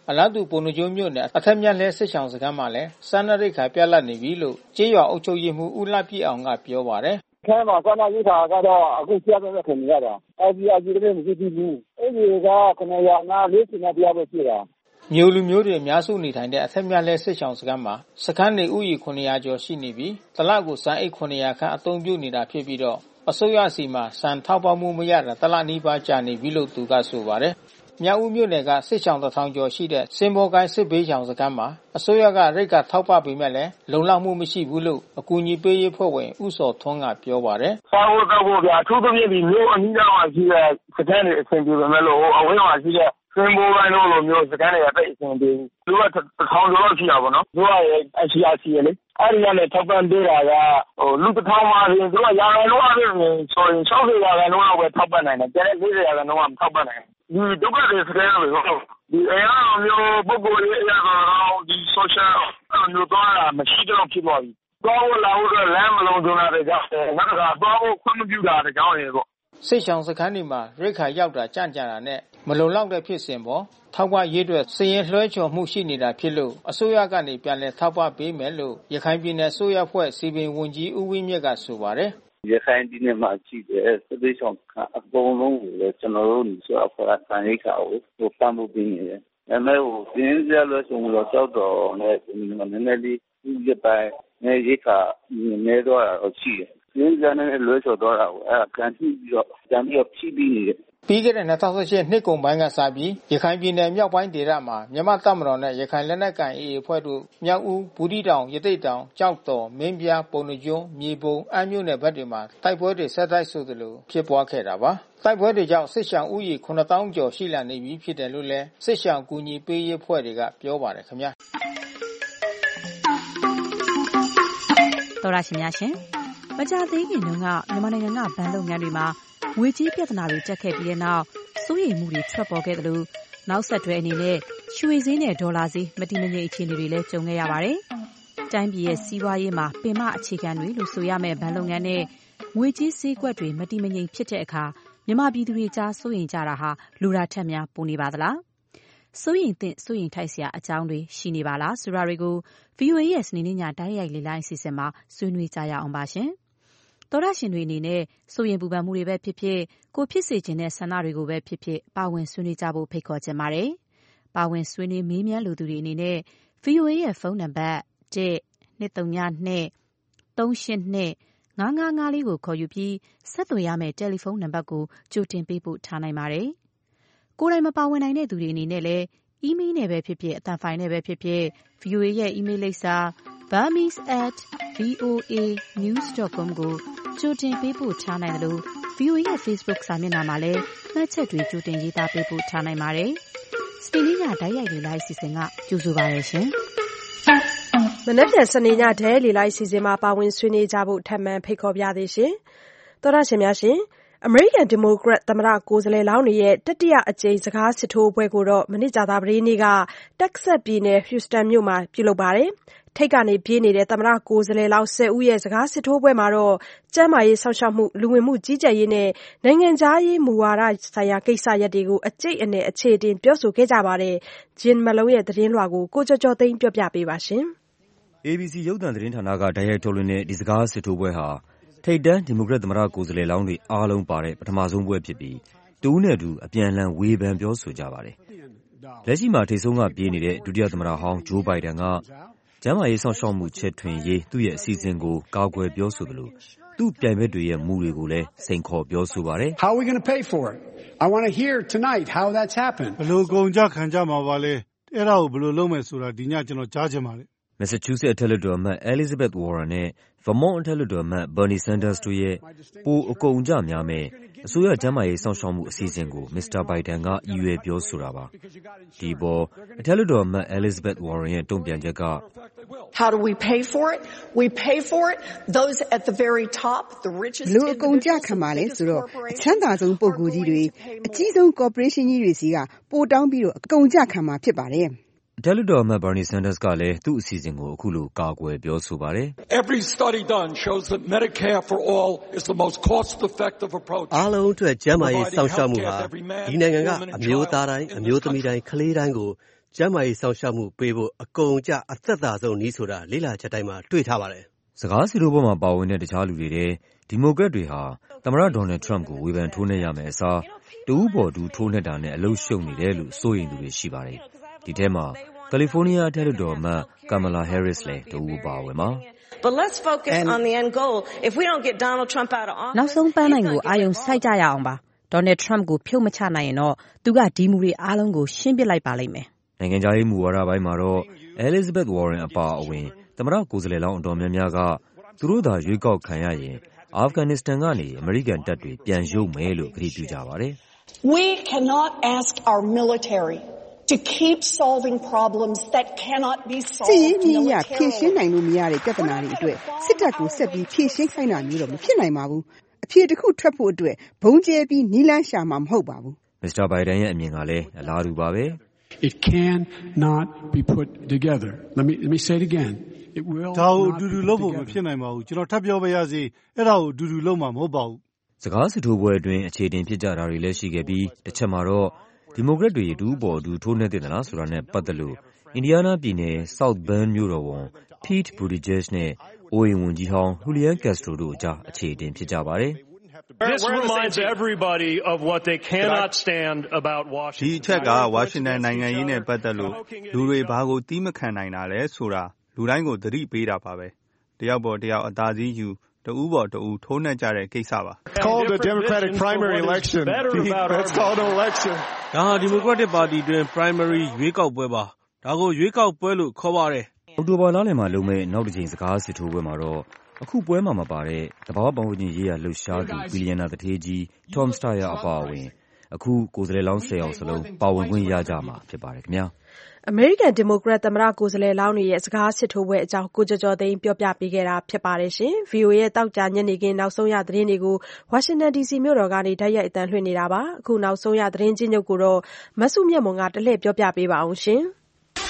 အလားတူပုံနှကျိုးမြို့နယ်အထက်မြတ်လှဲစစ်ဆောင်စခန်းမှာလည်းစားနပ်ရိက္ခာပြတ်လတ်နေပြီလို့ကျေးရွာအုပ်ချုပ်ရေးမှူးဦးလှပြည့်အောင်ကပြောပါတယ်။ခဲမှာစားနပ်ရိက္ခာကတော့အခုပြတ်တဲ့ခင်ရတာ။အဲဒီအကြီးတွေမရှိဘူး။အဲဒီကခဏရနာလေးစင်ပြပဲရှိတာ။မျိုးလူမျိုးတွေအများစုနေထိုင်တဲ့အထက်မြတ်လှဲစစ်ဆောင်စခန်းမှာစခန်းနေဥယျာဉ်ခုနှစ်ရာကျော်ရှိနေပြီးတလကိုစံအိတ်ခုနှစ်ရာခန့်အသုံးပြုနေတာဖြစ်ပြီးတော့အစိုးရစီမှာစံထောက်ပံ့မှုမရတာတလနီးပါးကြာနေပြီလို့သူကဆိုပါတယ်။မြောက်ဦးမြို့နယ်ကစစ်ဆောင်တစ်ထောင်ကျော်ရှိတဲ့စင်ဘောကိုင်းစစ်ဘေးဆောင်စခန်းမှာအစိုးရကရိတ်ကထောက်ပံ့ပေးမဲ့လည်းလုံလောက်မှုမရှိဘူးလို့အကူအညီပေးရေးဖွဲ့ဝင်ဦးစောထွန်းကပြောပါတယ်။စားဖို့တောက်ဖို့ဗျာအထူးသဖြင့်ဒီမြို့အနီးနားမှာရှိတဲ့စခန်းတွေအဆင်ပြေပေမဲ့လို့အဝေးမှာရှိတဲ့စင်ဘောကိုင်းတို့လိုမျိုးစခန်းတွေအသိအဆင်ပြေဘူး။သူကတစ်ထောင်ကျော်လောက်ရှိတာပေါ့နော်။သူကရဲ့ အစီအစီလေအဲ့ဒီကနေထောက်ပံ့ပေးတာကဟိုလူတစ်ထောင်မှာဆိုရင်သူကရာခိုင်နှုန်းအပြင်ဆိုရင်၆၀ရာခိုင်နှုန်းလောက်ပဲထောက်ပံ့နိုင်တယ်။ကျန်တဲ့၄၀ရာခိုင်နှုန်းကမထောက်ပံ့နိုင်ဘူး။ဒီဒုက္ခတွေစတဲ့လို့ဒီအရာမျိုးပုဂ္ဂိုလ်ရေးအရာတော့ဒီ social မျိုးတော့မရှိတော့ဖြစ်သွားပြီ။တော့လာလို့လမ်းမလုံးစုံတာတွေကြောင့်ငါကတော့တော့ခွင့်မပြုတာတွေကြောင့်ရေပေါ့စစ်ဆောင်စခန်းဒီမှာရိတ်ခါရောက်တာကြံ့ကြတာနဲ့မလုံလောက်တဲ့ဖြစ်စဉ်ပေါ်ထောက်ပံ့ရေးအတွက်စည်ရင်လွှဲချော်မှုရှိနေတာဖြစ်လို့အစိုးရကနေပြန်လည်ထောက်ပံ့ပေးမယ်လို့ရခိုင်ပြည်နယ်အစိုးရဖွဲ့စီပင်ဝန်ကြီးဦးဝင်းမြတ်ကဆိုပါတယ်ရခိုင်ပြည်နယ်မှာရှိတဲ့စစ်ဘေးရှောင်အကုန်လုံးကိုလည်းကျွန်တော်တို့ဆိုအဖွဲ့အစည်းရိတ်ခါကိုဟိုပံ့ပိုးပေးနေတယ်။ဒါပေမဲ့ဟိုပြင်းစရာလို့ဆိုလို့ကြောက်တော့နဲ့နည်းနည်းလေးဒီပိုင်းနဲ့ရိတ်ခါနေတော့ရှိတယ်။ပြင်းစရာနဲ့လွှဲချော်တော့တာကိုအဲကန်ကြည့်ပြီးတော့ကြံပြီးတော့ဖြည့်ပြီးနေတယ်ပြီးခဲ့တဲ့၂၀၁၈နှစ်ကုန်ပိုင်းကစပြီးရခိုင်ပြည်နယ်မြောက်ပိုင်းဒေသမှာမြန်မာတပ်မတော်နဲ့ရခိုင်လက်နက်ကိုင် အေအေ အဖွဲ့တို့မြောက်ဦးဘူးတီတောင်ရသေ့တောင်ကြောက်တော်မင်းပြားပုံနှကျွန်းမြေပုံအမ်းမြို့နယ်ဘက်တွေမှာတိုက်ပွဲတွေဆက်တိုက်ဆိုသလိုဖြစ်ပွားခဲ့တာပါတိုက်ပွဲတွေကြောင့်စစ်ရှောင်ဦးရေခုနှစ်သောင်းကျော်ရှိလာနေပြီဖြစ်တယ်လို့လည်းစစ်ရှောင်ကူညီပေးရေးအဖွဲ့တွေကပြောပါတယ်ခင်ဗျာတော်ရရှိများရှင်မကြသေးခင်တုန်းကမြန်မာနိုင်ငံကဗန်လုပ်ငန်းတွေမှာငွေကြေးပြဿနာတွေတက်ခဲ့ပြီးတဲ့နောက်စိုးရိမ်မှုတွေထွက်ပေါ်ခဲ့သလိုနောက်ဆက်တွဲအနေနဲ့ရွှေဈေးနဲ့ဒေါ်လာဈေးမတည်မငြိမ်အခြေအနေတွေလည်းကြုံခဲ့ရပါတယ်။တိုင်းပြည်ရဲ့စီးပွားရေးမှာပင်မအခြေခံတွေလို့ဆိုရမယ့်ဗန်လုပ်ငန်းနဲ့ငွေကြေးဈေးကွက်တွေမတည်မငြိမ်ဖြစ်တဲ့အခါမြန်မာပြည်သူတွေကြားစိုးရိမ်ကြတာဟာလူတာထက်များပိုနေပါသလား။စိုးရိမ်သင့်စိုးရိမ်ထိုက်စရာအကြောင်းတွေရှိနေပါလားဆိုတာတွေကို ဗီအိုအေ ရဲ့စနေနေ့ညတိုက်ရိုက်လေ့လာအစီအစဉ်မှာဆွေးနွေးကြရအောင်ပါရှင်။သောရရှင်တွေအနေနဲ့စိုးရိမ်ပူပန်မှုတွေပဲဖြစ်ဖြစ်ကိုဖြစ်စေခြင်းတဲ့ဆန္ဒတွေကိုပဲဖြစ်ဖြစ်ပါဝင်ဆွေးနွေးကြဖို့ဖိတ်ခေါ်ချင်ပါတယ်။ပါဝင်ဆွေးနွေးမေးမြန်းလိုသူတွေအနေနဲ့ ဗီအိုအေ ရဲ့ဖုန်းနံပါတ် ၁ ၂၃၂ ၃၈၂ ၅၅၅ လေးကိုခေါ်ယူပြီးဆက်သွယ်ရမယ့်တယ်လီဖုန်းနံပါတ်ကိုကြိုတင်ပေးပို့ထားနိုင်ပါတယ်။ကိုယ်တိုင်မပါဝင်နိုင်တဲ့သူတွေအနေနဲ့လည်းအီးမေးလ်နဲ့ပဲဖြစ်ဖြစ်အသံဖိုင်နဲ့ပဲဖြစ်ဖြစ် ဗီအိုအေ ရဲ့အီးမေးလ်လိပ်စာ burmese at voa news dot com ကိုကြိုတင်ပေးပို့ထားနိုင်တယ်လို့ ဗီအိုအေ ရဲ့ Facebook စာမျက်နှာမှာလည်းမှတ်ချက်တွေကြိုတင်ရေးသားပေးပို့ထားနိုင်ပါတယ်။စနေနေ့ညတိုက်ရိုက်လေ့လာအစီအစဉ်ကကြိုဆိုပါရရှင်။မနက်ဖြန်စနေညဒဲလေ့လာအစီအစဉ်မှာပါဝင်ဆွေးနွေးကြဖို့ထပ်မံဖိတ်ခေါ်ပြသေးရှင်။သောရရှင်များရှင်အမေရိကန်ဒီမိုကရက်သမ္မတကိုယ်စားလှယ်လောင်းတွေရဲ့တတိယအကြိမ်စကားစစ်ထိုးပွဲကိုတော့မနေ့ကြာသပတေးနေ့ကတက်ဆက်ပြည်နယ်ဟူစတန်မြို့မှာပြုလုပ်ပါတယ်။ထိပ်ကနေပြေးနေတဲ့သမ္မတကိုယ်စားလှယ်လောင်း၁၀ဦးရဲ့စကားစစ်ထိုးပွဲမှာတော့ကျန်းမာရေးစောင့်ရှောက်မှုလူဝင်မှုကြီးကြပ်ရေးနဲ့နိုင်ငံခြားရေးမူဝါဒဆိုင်ရာကိစ္စရပ်တွေကိုအကျိတ်အနယ်အခြေတင်ပြောဆိုခဲ့ကြပါတယ်။ဂျင်မလုံးရဲ့သတင်းလွှာကိုကိုကျော်ကျော်သိန်းပြောပြပေးပါရှင်။အေဘီစီ ရုပ်သံသတင်းဌာနကတိုက်ရိုက်ထုတ်လွှင့်တဲ့ဒီစကားစစ်ထိုးပွဲဟာထိပ်တန်းဒီမိုကရက်သမ္မတကိုယ်စားလှယ်လောင်းတွေအားလုံးပါတဲ့ပထမဆုံးပွဲဖြစ်ပြီးတဦးနဲ့တူအပြန်အလှန်ဝေဖန်ပြောဆိုကြပါတယ်။လက်ရှိမှာထိပ်ဆုံးကပြေးနေတဲ့ဒုတိယသမ္မတဟောင်းဂျိုးဘိုင်ဒန်ကကျန်းမာရေးစောင့်ရှောက်မှုချဲ့ထွင်ရေးသူ့ရဲ့အစီအစဉ်ကိုကာကွယ်ပြောဆိုသလိုသူ့ပြိုင်ဘက်တွေရဲ့မူတွေကိုလည်းစိန်ခေါ်ပြောဆိုပါတယ်။ How are we going to pay for it? I want to hear tonight how that's happened. ဘယ်လိုကုန်ကြခံကြမှာပါလဲ။အဲ့ဒါကိုဘယ်လိုလုပ်မယ်ဆိုတာဒီညကျွန်တော်ကြားချင်ပါတယ်။ Massachusetts အထက်လွှတ်တော်အမတ် Elizabeth Warren နဲ့ Vermont အထက်လွှတ်တော်အမတ် Bernie Sanders တို့ရဲ့ပိုအကုန်အကျများမဲ့အစိုးရကျန်းမာရေးစောင့်ရှောက်မှုအစီအစဉ်ကို မစ္စတာဘိုင်ဒန်ကရည်ရွယ်ပြောဆိုတာပါ။ဒီပေါ်အထက်လွှတ်တော်အမတ် Elizabeth Warren ရဲ့တုံ့ပြန်ချက်က How do we pay for it? We pay for it those at the very top, the richest. ဘလို့အကုန်ကြခံပါလဲဆိုတော့အချမ်းသာဆုံးပုဂ္ဂိုလ်ကြီးတွေအကြီးဆုံး corporation ကြီးတွေစီကပိုတောင်းပြီးတော့အကုန်ကြခံမှာဖြစ်ပါတယ်။အထက်လွှတ်တော်အမတ် Bernie Sanders ကလည်းသူ့အစီအစဉ်ကိုအခုလိုကာကွယ်ပြောဆိုပါတယ်။ Every study done shows that Medicare for all is the most cost-effective approach. အားလုံးအတွက်ကျန်းမာရေးစောင့်ရှောက်မှုဟာဒီနိုင်ငံကအမျိုးသားတိုင်းအမျိုးသမီးတိုင်းကလေးတိုင်းကိုကျန်းမာရေးစောင့်ရှောက်မှုပေးဖို့အကုန်အကျအသက်သာဆုံးနည်းဆိုတာလေ့လာချက်တိုင်းမှာတွေ့ထားပါတယ်။စကားစစ်ထိုးပွဲမှာပါဝင်တဲ့တခြားလူတွေထဲဒီမိုကရက်တွေဟာသမ္မတဒေါ်နယ်ထရမ့်ကိုဝေဖန်ထိုးနှက်ရမယ့်အစားတဦးပေါ်တူထိုးနှက်တာနဲ့အလုပ်ရှုပ်နေတယ်လို့စိုးရိမ်သူတွေရှိပါတယ်။ဒီထဲမှာကယ်လီဖိုးနီးယားအထက်လွှတ်တော်အမတ် Kamala Harris လည်းတဦးပါဝင်ပါ။ But let's focus on the end goal. If we don't get Donald Trump out of office နောက်ဆုံးပန်းနိုင်ကိုအာရုံစိုက်ကြရအောင်ပါ။ Donald Trump ကိုဖြုတ်မချနိုင်ရင်တော့သူကဒီမူတွေအားလုံးကိုရှင်းပစ်လိုက်ပါလိမ့်မယ်။နိုင်ငံခြားရေးမူဝါဒပိုင်းမှာတော့ Elizabeth Warren အပါအဝင်သမ္မတကိုယ်စားလှယ်လောင်းအတော်များများကသူတို့သာရွေးကောက်ခံရရင်အာဖဂန်နစ္စတန်ကနေအမေရိကန်တပ်တွေပြန်ရုပ်မယ်လို့ကတိပြုကြပါတယ်။ We cannot ask our military to keep solving problems that cannot be solved. စစ်ရေးနည်းအရဖြေရှင်းနိုင်လို့မရတဲ့ပြဿနာတွေအတွက်စစ်တပ်ကိုဆက်ပြီးဖြေရှင်းခိုင်းတာမျိုးတော့မဖြစ်နိုင်ပါဘူး။အဖြေတစ်ခုထွက်ဖို့အတွက်ဘုံကျဲပြီးနီးလန်းရှာမှာမဟုတ်ပါဘူး။ မစ္စတာဘိုင်ဒန်ရဲ့အမြင်ကလည်းအလားတူပါပဲ။ It cannot be put together. Let me let me say it again. It will ဒါကိုအတူတူလုပ်ဖို့မဖြစ်နိုင်ပါဘူးကျွန်တော်ထပ်ပြောပါရစေအဲ့ဒါကိုအတူတူလုပ်မှာမဟုတ်ပါဘူးစကားစစ်ထိုးပွဲအတွင်းအခြေတင်ဖြစ်ကြတာတွေလည်းရှိခဲ့ပြီးတစ်ချက်မှာတော့ဒီမိုကရက်တွေအတူပေါ်အတူထိုးနှက်တဲ့သလားဆိုတာနဲ့ပတ်သက်လို့အင်ဒီယားနားပြည်နယ် South Bend မြို့တော်ဝန် Pete Buttigieg နဲ့အိုးအိမ်ဝန်ကြီးဟောင်း Julian Castro တို့အကြားအခြေတင်ဖြစ်ကြပါတယ် This reminds everybody of what they cannot stand about Washington. ဒီအချက်ကဝါရှင်တန်နိုင်ငံရေးနဲ့ပတ်သက်လို့လူတွေဘာကိုတီးမခံနိုင်တာလဲဆိုတာလူတိုင်းကိုသတိပေးတာပါပဲတယောက်ပေါ်တယောက်အသာစီးယူတဦးပေါ်တဦးထိုးနှက်ကြတဲ့ကိစ္စပါ Called a Democratic primary election. That's called an election. ဒါဟာဒီမိုကရက်တစ်ပါတီတွင် primary ရွေးကောက်ပွဲပါဒါကိုရွေးကောက်ပွဲလို့ခေါ်ပါတယ်အောက်တိုဘာလလယ်မှာလုပ်မဲ့နောက်တစ်ချိန်စကားစစ်ထိုးပွဲမှာတော့အခုပွဲမှာမပါတဲ့တဘာဝပတ်ဝန်းကျင်ရေးရာလှုပ်ရှားသူဘီလီယံနာတထေးကြီး Tom Steyer အပါအဝင်အခုကိုယ်စားလှယ်လောင်း၁၀ယောက်စလုံးပါဝင်ခွင့်ရကြမှာဖြစ်ပါတယ်ခင်ဗျာအမေရိကန်ဒီမိုကရက်သမ္မတကိုယ်စားလှယ်လောင်းတွေရဲ့စကားစစ်ထိုးပွဲအကြောင်းကိုကျော်ကျော်သိန်းပြောပြပေးခဲ့တာဖြစ်ပါတယ်ရှင်။ ဗွီအိုအေ ရဲ့တောက်ကြညနေခင်းနောက်ဆုံးရသတင်းတွေကိုဝါရှင်တန်ဒီစီမြို့တော်ကနေတိုက်ရိုက်အသံလွှင့်နေတာပါ။အခုနောက်ဆုံးရသတင်းချင်းချုပ်ကိုတော့မဆုမြတ်မွန်ကတလှည့်ပြောပြပေးပါအောင်ရှင်။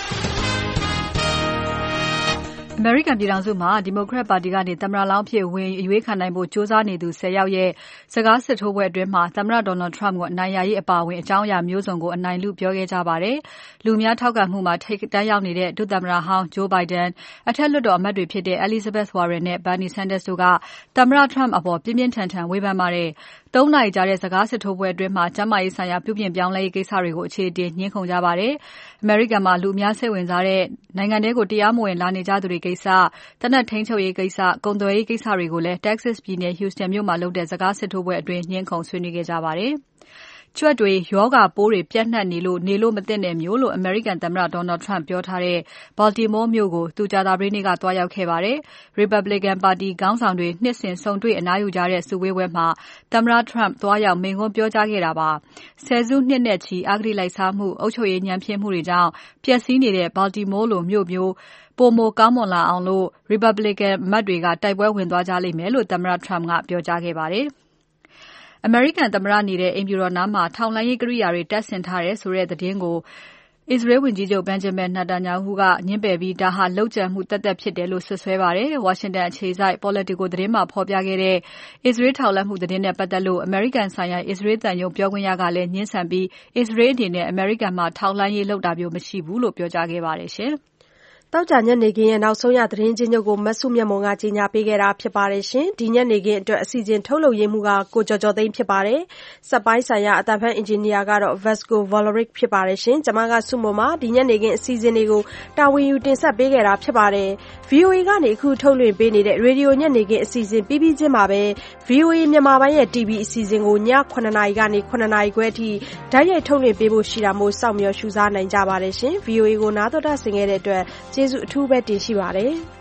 အမေရိကန်ပြည်ထောင်စုမှာဒီမိုကရက်ပါတီကနေသမ္မတလောင်းဖြစ်ဝင်အရွေးခံနိုင်ဖို့စ조사နေသူ၁၀ယောက်ရဲ့စကားစစ်ထိုးပွဲအတွင်းမှာသမ္မတဒေါ်နယ်ထရမ့်ကိုအနိုင်ရရေးအပါအဝင်အကြောင်းအရာမျိုးစုံကိုအနိုင်လူပြောခဲ့ကြပါတယ်။လူများထောက်ခံမှုမှာထိပ်တန်းရောက်နေတဲ့ဒုသမ္မတဟောင်းဂျိုးဘိုင်ဒန်အထက်လွှတ်တော်အမတ်တွေဖြစ်တဲ့ Elizabeth Warren နဲ့ Bernie Sanders တို့ကသမ္မတထရမ့်အပေါ်ပြင်းပြင်းထန်ထန်ဝေဖန်ပါတယ်။သုံးနာရီကြာတဲ့စကားစစ်ထိုးပွဲအတွင်းမှာကျန်းမာရေးဆိုင်ရာပြုပြင်ပြောင်းလဲရေးကိစ္စတွေကိုအခြေအတင်ညှင်းခုန်ကြပါတယ်။အမေရိကန်မှာလူအများစိတ်ဝင်စားတဲ့နိုင်ငံထဲကိုတရားမဝင်လာနေကြသူတွေကိစ္စတနက်ထိန်းချုပ်ရေးကိစ္စကုန်သွယ်ရေးကိစ္စတွေကိုလည်း Texas ပြည်နယ် Houston မြို့မှာလုပ်တဲ့စကားစစ်ထိုးပွဲအတွင်းညှင်းခုန်ဆွေးနွေးခဲ့ကြပါတယ်။ကြွက်တွေယောဂပိုးတွေပြန့်နှံ့နေလို့နေလို့မသင့်တဲ့မျိုးလို့အမေရိကန်သမ္မတ Donald Trump ပြောထားတဲ့ Baltimore မြို့ကိုသူကြာသပတေးနေ့ကသွားရောက်ခဲ့ပါတယ်။ Republican ပါတီခေါင်းဆောင်တွေနှစ်စဉ်ဆုံတွေ့အနားယူကြတဲ့စုဝေးပွဲမှာသမ္မတ Trump သွားရောက်မိန့်ခွန်းပြောကြားခဲ့တာပါ။ဆယ်စုနှစ်နဲ့ချီအဂတိလိုက်စားမှုအုပ်ချုပ်ရေးညံ့ဖျင်းမှုတွေကြောင့်ပျက်စီးနေတဲ့ Baltimore လိုမြို့မျိုးပိုမိုကောင်းမွန်လာအောင်လို့ Republican အမတ်တွေကတိုက်ပွဲဝင်သွားကြလိမ့်မယ်လို့သမ္မတ Trump ကပြောကြားခဲ့ပါတယ်။အမေရိကန်သမ္မတနေတဲ့အိမ်ဖြူတော်နားမှာထောက်လှမ်းရေးကိရိယာတွေတပ်ဆင်ထားတယ်ဆိုတဲ့သတင်းကိုအစ္စရေးဝန်ကြီးချုပ် Benjamin Netanyahu ကညှင်းပယ်ပြီးဒါဟာလုပ်ကြံမှုသက်သက်ဖြစ်တယ်လို့ဆွဆွဲပါတယ်။ဝါရှင်တန်အခြေစိုက် Politico သတင်းမှာဖော်ပြခဲ့တဲ့အစ္စရေးထောက်လှမ်းမှုသတင်းနဲ့ပတ်သက်လို့အမေရိကန်ဆိုင်ရာအစ္စရေးသံရုံးပြောခွင့်ရကလည်းညှင်းဆန်ပြီးအစ္စရေးအနေနဲ့အမေရိကန်မှာထောက်လှမ်းရေးလုပ်တာမျိုးမရှိဘူးလို့ပြောကြားခဲ့ပါတယ်ရှင်။တောက်ကြညနေခင်းရဲ့နောက်ဆုံးရသတင်းချင်းချုပ်ကိုမဆုမြတ်မွန်ကကြီးညာပေးခဲ့တာဖြစ်ပါတယ်ရှင်။ဒီညနေခင်းအတွက်အစီအစဉ်ထုတ်လုပ်ရေးမှုကကိုကျော်ကျော်သိန်းဖြစ်ပါတယ်။စက်ပိုင်းဆိုင်ရာအတန်ဖန်အင်ဂျင်နီယာကတော့ Vasco Valeric ဖြစ်ပါတယ်ရှင်။ကျွန်မကဆုမွန်ပါဒီညနေခင်းအစီအစဉ်တွေကိုတာဝန်ယူတင်ဆက်ပေးခဲ့တာဖြစ်ပါတယ်။ ဗွီအိုအေ ကနေအခုထုတ်လွှင့်ပေးနေတဲ့ရေဒီယိုညနေခင်းအစီအစဉ်ပြီးပြီးချင်းမှာပဲ ဗွီအိုအေ မြန်မာပိုင်းရဲ့ တီဗီ အစီအစဉ်ကိုညခုနှစ်နာရီကနေခုနှစ်နာရီခွဲအထိဓာတ်ရိုက်ထုတ်လွှင့်ပေးဖို့ရှိတာမို့စောင့်မျှော်ရှုစားနိုင်ကြပါတယ်ရှင်။ ဗွီအိုအေ ကိုနားတော်တာဆင်ခဲ့တဲ့အတွက်ကျေးဇူးအထူးပဲတင်ရှိပါတယ်။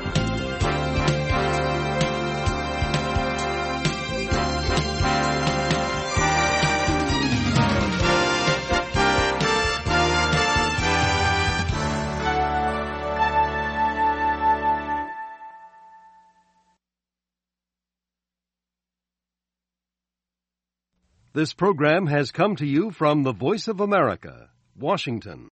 This program has come to you from the Voice of America, Washington.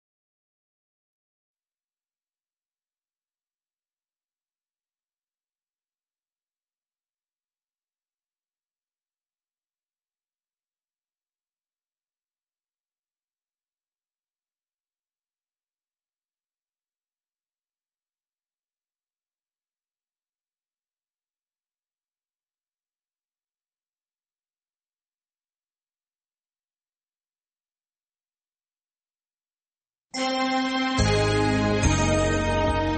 ။